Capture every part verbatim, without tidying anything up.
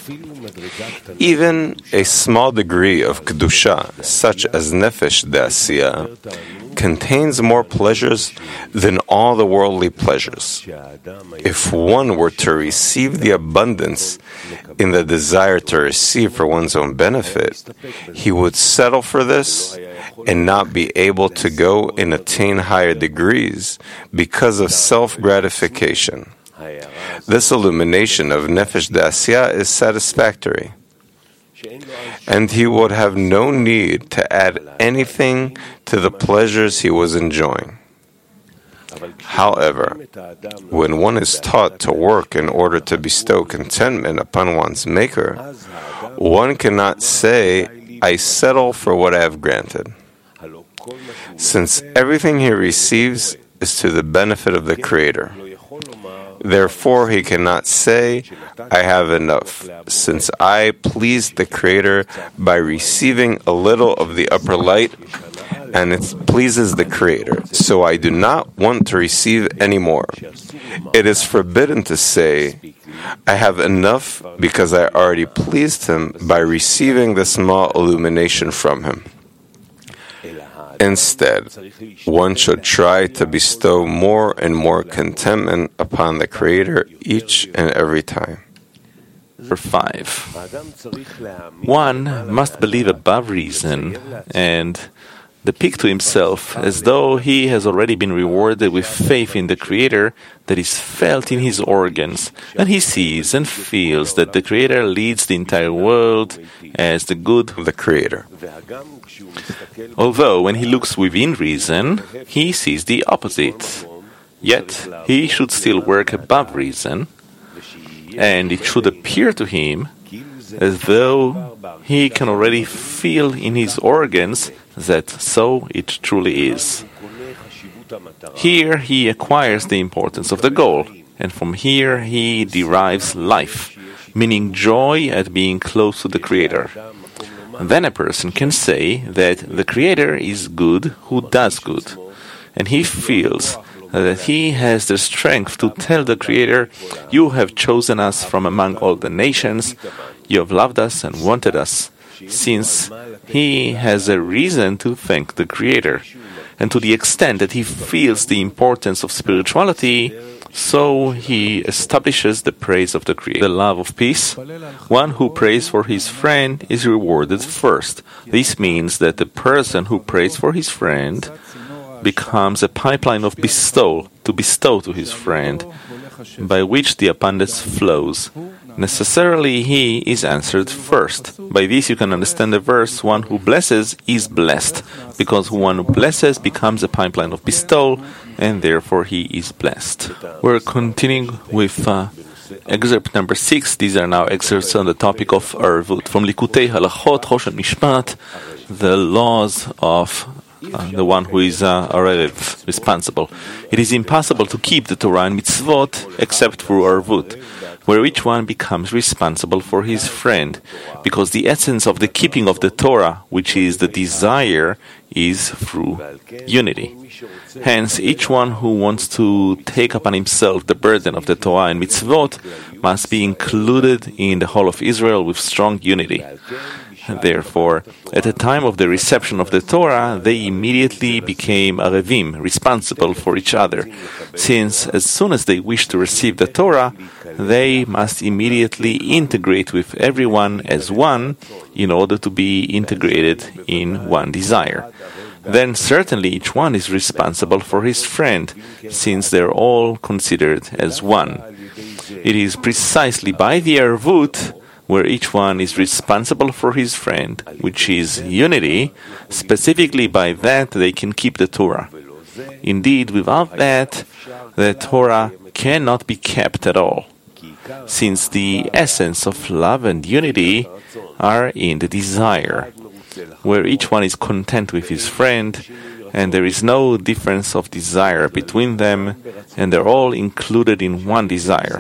Even a small degree of Kedusha, such as Nefesh Da'asiyah, contains more pleasures than all the worldly pleasures. If one were to receive the abundance in the desire to receive for one's own benefit, he would settle for this and not be able to go and attain higher degrees because of self-gratification. This illumination of Nefesh Da'asiyah is satisfactory, and he would have no need to add anything to the pleasures he was enjoying. However, when one is taught to work in order to bestow contentment upon one's Maker, one cannot say, "I settle for what I have granted," since everything he receives is to the benefit of the Creator. Therefore, he cannot say, "I have enough," since I pleased the Creator by receiving a little of the upper light, and it pleases the Creator, so I do not want to receive any more. It is forbidden to say, "I have enough," because I already pleased Him by receiving the small illumination from Him. Instead, one should try to bestow more and more contentment upon the Creator each and every time. Number five. One must believe above reason and depict to himself as though he has already been rewarded with faith in the Creator that is felt in his organs, and he sees and feels that the Creator leads the entire world as the good of the Creator. Although when he looks within reason, he sees the opposite. Yet he should still work above reason, and it should appear to him as though he can already feel in his organs that so it truly is. Here he acquires the importance of the goal, and from here he derives life, meaning joy at being close to the Creator. Then a person can say that the Creator is good who does good, and he feels that he has the strength to tell the Creator, "You have chosen us from among all the nations, you have loved us and wanted us," since he has a reason to thank the Creator. And to the extent that he feels the importance of spirituality, so he establishes the praise of the Creator. The love of peace. One who prays for his friend is rewarded first. This means that the person who prays for his friend becomes a pipeline of bestow, to bestow to his friend, by which the abundance flows. Necessarily he is answered first. By this you can understand the verse, "One who blesses is blessed," because one who blesses becomes a pipeline of bestow, and therefore he is blessed. We're continuing with uh, excerpt number six. These are now excerpts on the topic of Arvut. From Likutei Halachot, Choshen Mishpat, the laws of Uh, the one who is uh, already responsible. It is impossible to keep the Torah and mitzvot except through Arvut, where each one becomes responsible for his friend, because the essence of the keeping of the Torah, which is the desire, is through unity. Hence, each one who wants to take upon himself the burden of the Torah and mitzvot must be included in the whole of Israel with strong unity. Therefore, at the time of the reception of the Torah, they immediately became Arevim, responsible for each other, since as soon as they wish to receive the Torah, they must immediately integrate with everyone as one in order to be integrated in one desire. Then certainly each one is responsible for his friend, since they're all considered as one. It is precisely by the Arvut where each one is responsible for his friend, which is unity. Specifically by that they can keep the Torah. Indeed, without that, the Torah cannot be kept at all, since the essence of love and unity are in the desire, where each one is content with his friend, and there is no difference of desire between them, and they're all included in one desire.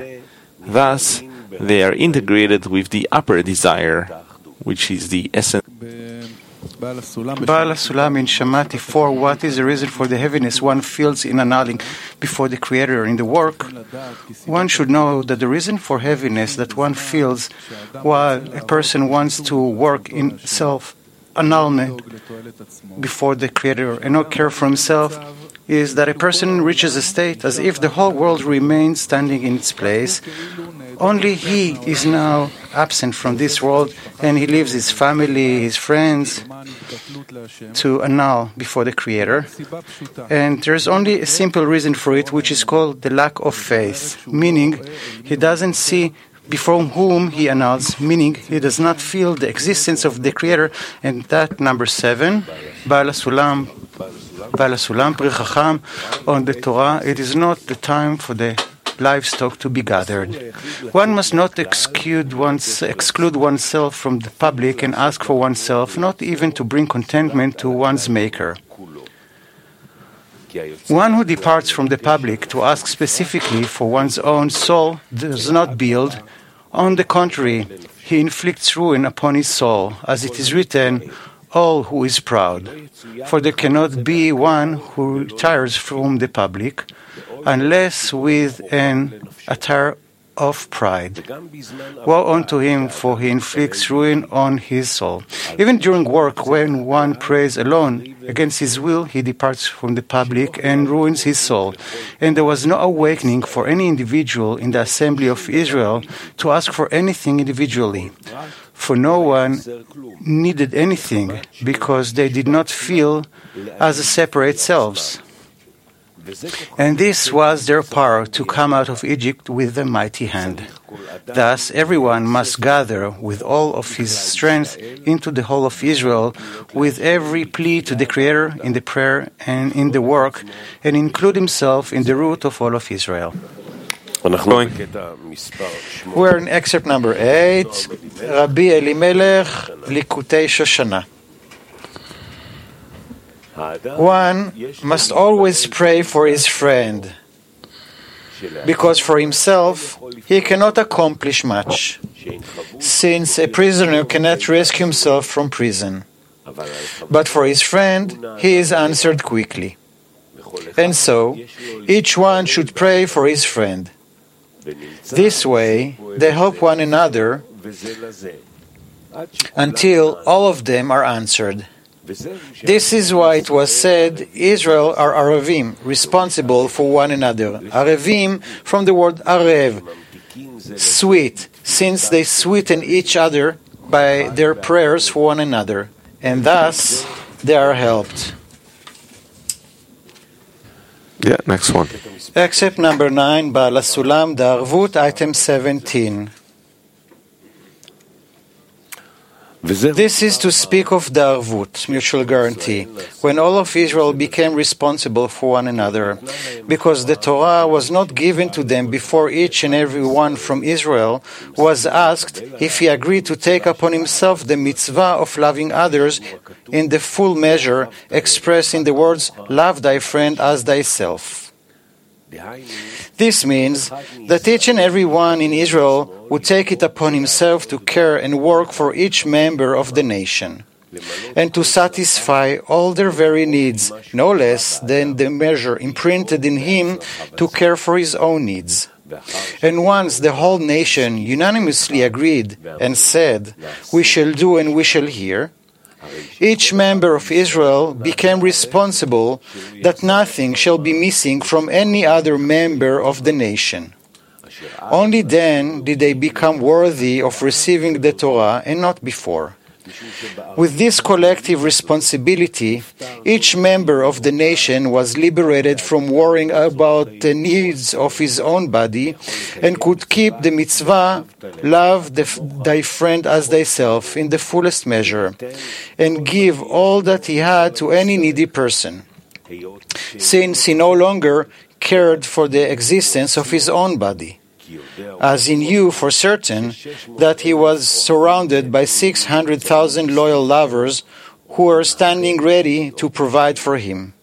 Thus, they are integrated with the upper desire, which is the essence. Baal HaSulam in Shamati four, what is the reason for the heaviness one feels in annulling before the Creator in the work? One should know that the reason for heaviness that one feels while a person wants to work in self-annulment before the Creator and not care for himself is that a person reaches a state as if the whole world remains standing in its place. Only he is now absent from this world, and he leaves his family, his friends, to annul before the Creator. And there's only a simple reason for it, which is called the lack of faith, meaning he doesn't see before whom he annuls, meaning he does not feel the existence of the Creator. And that, number seven, Baal HaSulam, Baal HaSulam, Pri Chacham, on the Torah, it is not the time for the livestock to be gathered. One must not exclude, one's, exclude oneself from the public and ask for oneself, not even to bring contentment to one's Maker. One who departs from the public to ask specifically for one's own soul does not build. On the contrary, he inflicts ruin upon his soul, as it is written, all who is proud. For there cannot be one who retires from the public unless with an attire of pride. Woe unto him, for he inflicts ruin on his soul. Even during work, when one prays alone against his will, he departs from the public and ruins his soul. And there was no awakening for any individual in the assembly of Israel to ask for anything individually. For no one needed anything, because they did not feel as separate selves. And this was their power to come out of Egypt with a mighty hand. Thus, everyone must gather with all of his strength into the whole of Israel, with every plea to the Creator in the prayer and in the work, and include himself in the root of all of Israel. Going. We're in excerpt number eight, Rabbi Elimelech, Likutei Shoshana. One must always pray for his friend, because for himself he cannot accomplish much, since a prisoner cannot rescue himself from prison. But for his friend he is answered quickly. And so each one should pray for his friend. This way they help one another until all of them are answered. This is why it was said, Israel are Arevim, responsible for one another. Arevim from the word Arev, sweet, since they sweeten each other by their prayers for one another, and thus they are helped. Yeah, next one. Except number nine, Baal HaSulam, Darvut, item seventeen. This is to speak of Darvut, mutual guarantee, when all of Israel became responsible for one another, because the Torah was not given to them before each and every one from Israel was asked if he agreed to take upon himself the mitzvah of loving others in the full measure expressed in the words, love thy friend as thyself. This means that each and every one in Israel would take it upon himself to care and work for each member of the nation, and to satisfy all their very needs, no less than the measure imprinted in him to care for his own needs. And once the whole nation unanimously agreed and said, we shall do and we shall hear, each member of Israel became responsible that nothing shall be missing from any other member of the nation. Only then did they become worthy of receiving the Torah, and not before. With this collective responsibility, each member of the nation was liberated from worrying about the needs of his own body, and could keep the mitzvah, love thy friend as thyself, in the fullest measure, and give all that he had to any needy person, since he no longer cared for the existence of his own body, as he knew for certain that he was surrounded by six hundred thousand loyal lovers who were standing ready to provide for him.